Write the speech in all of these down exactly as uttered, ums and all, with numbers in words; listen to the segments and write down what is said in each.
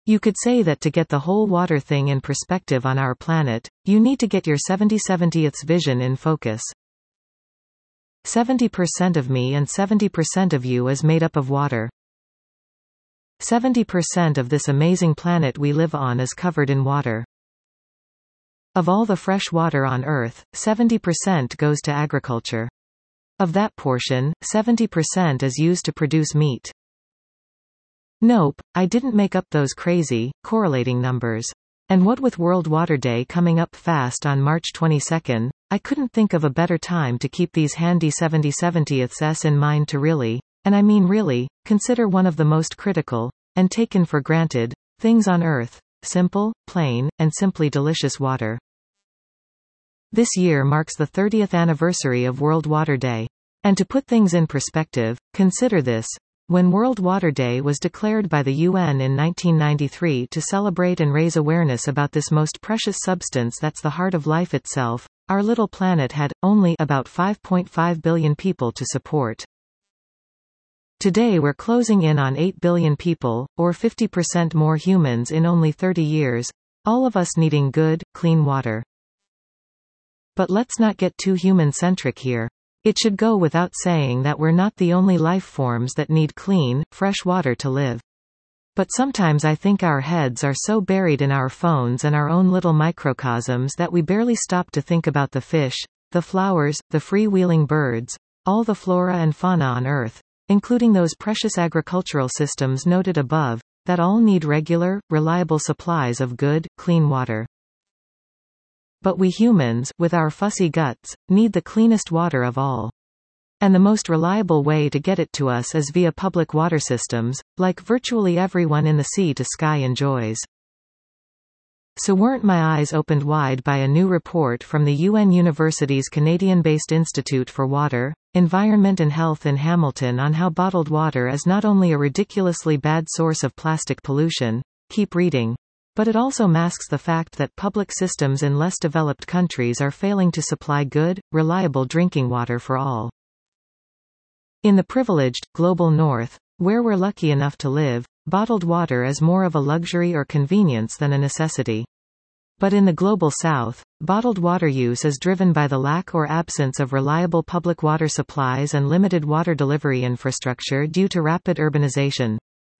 You could say that to get the whole water thing in perspective on our planet, you need to get your seventy seventieths vision in focus. seventy percent of me and seventy percent of you is made up of water. seventy percent of this amazing planet we live on is covered in water. Of all the fresh water on Earth, seventy percent goes to agriculture. Of that portion, seventy percent is used to produce meat. Nope, I didn't make up those crazy, correlating numbers. And what with World Water Day coming up fast on March twenty-second, I couldn't think of a better time to keep these handy seventy seventieths in mind to really, and I mean really, consider one of the most critical, and taken for granted, things on Earth: simple, plain, and simply delicious water. This year marks the thirtieth anniversary of World Water Day. And to put things in perspective, consider this. When World Water Day was declared by the U N in nineteen ninety-three to celebrate and raise awareness about this most precious substance that's the heart of life itself, our little planet had only about five point five billion people to support. Today we're closing in on eight billion people, or fifty percent more humans in only thirty years, all of us needing good, clean water. But let's not get too human-centric here. It should go without saying that we're not the only life forms that need clean, fresh water to live. But sometimes I think our heads are so buried in our phones and our own little microcosms that we barely stop to think about the fish, the flowers, the free-wheeling birds, all the flora and fauna on Earth, including those precious agricultural systems noted above, that all need regular, reliable supplies of good, clean water. But we humans, with our fussy guts, need the cleanest water of all. And the most reliable way to get it to us is via public water systems, like virtually everyone in the sea to sky enjoys. So weren't my eyes opened wide by a new report from the U N University's Canadian-based Institute for Water, Environment and Health in Hamilton on how bottled water is not only a ridiculously bad source of plastic pollution, keep reading, but it also masks the fact that public systems in less developed countries are failing to supply good, reliable drinking water for all. In the privileged, global North, where we're lucky enough to live, bottled water is more of a luxury or convenience than a necessity. But in the global South, bottled water use is driven by the lack or absence of reliable public water supplies and limited water delivery infrastructure due to rapid urbanization.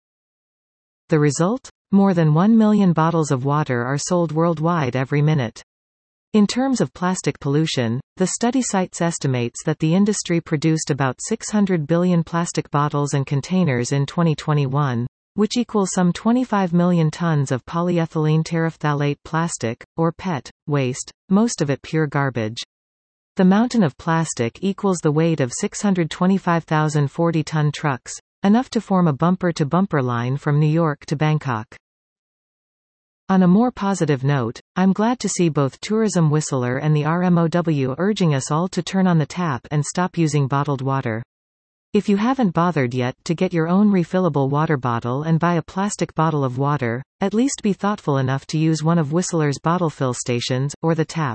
The result? More than one million bottles of water are sold worldwide every minute. In terms of plastic pollution, the study cites estimates that the industry produced about six hundred billion plastic bottles and containers in twenty twenty-one, which equals some twenty-five million tons of polyethylene terephthalate plastic, or P E T, waste, most of it pure garbage. The mountain of plastic equals the weight of six hundred twenty-five thousand forty-ton trucks, enough to form a bumper-to-bumper line from New York to Bangkok. On a more positive note, I'm glad to see both Tourism Whistler and the R M O W urging us all to turn on the tap and stop using bottled water. If you haven't bothered yet to get your own refillable water bottle and buy a plastic bottle of water, at least be thoughtful enough to use one of Whistler's bottle fill stations, or the tap.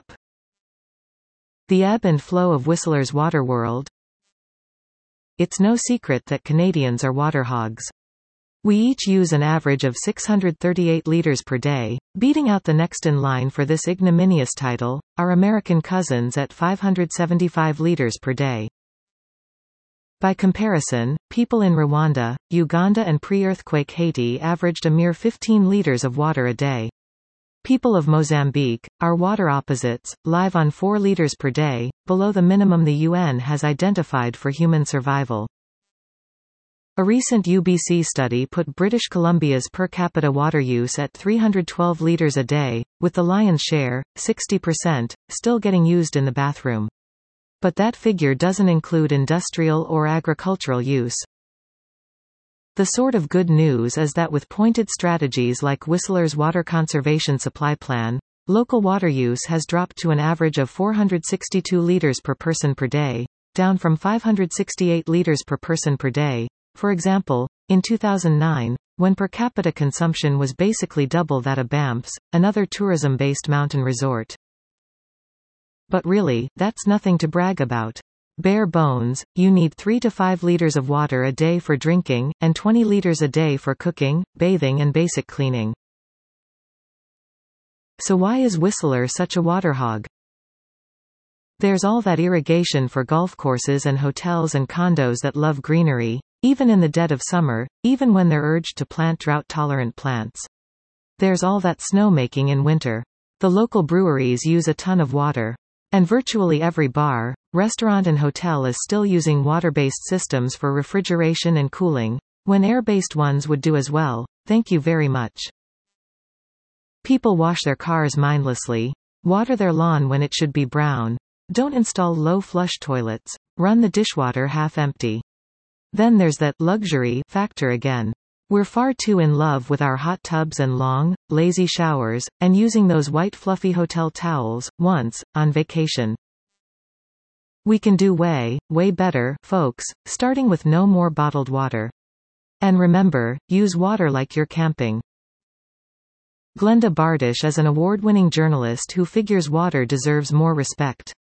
The ebb and flow of Whistler's water world. It's no secret that Canadians are water hogs. We each use an average of six hundred thirty-eight liters per day, beating out the next in line for this ignominious title, our American cousins at five hundred seventy-five liters per day. By comparison, people in Rwanda, Uganda and pre-earthquake Haiti averaged a mere fifteen liters of water a day. People of Mozambique, our water opposites, live on four liters per day, below the minimum the U N has identified for human survival. A recent U B C study put British Columbia's per capita water use at three hundred twelve liters a day, with the lion's share, sixty percent, still getting used in the bathroom. But that figure doesn't include industrial or agricultural use. The sort of good news is that with pointed strategies like Whistler's Water Conservation Supply Plan, local water use has dropped to an average of four hundred sixty-two liters per person per day, down from five hundred sixty-eight liters per person per day. For example, in two thousand nine, when per capita consumption was basically double that of Banff's, another tourism-based mountain resort. But really, that's nothing to brag about. Bare bones, you need three to five liters of water a day for drinking, and twenty liters a day for cooking, bathing and basic cleaning. So why is Whistler such a water hog? There's all that irrigation for golf courses and hotels and condos that love greenery, even in the dead of summer, even when they're urged to plant drought-tolerant plants. There's all that snowmaking in winter. The local breweries use a ton of water. And virtually every bar, restaurant and hotel is still using water-based systems for refrigeration and cooling, when air-based ones would do as well. Thank you very much. People wash their cars mindlessly. Water their lawn when it should be brown. Don't install low flush toilets. Run the dishwater half empty. Then there's that luxury factor again. We're far too in love with our hot tubs and long, lazy showers, and using those white fluffy hotel towels, once, on vacation. We can do way, way better, folks, starting with no more bottled water. And remember, use water like you're camping. Glenda Bardish is an award-winning journalist who figures water deserves more respect.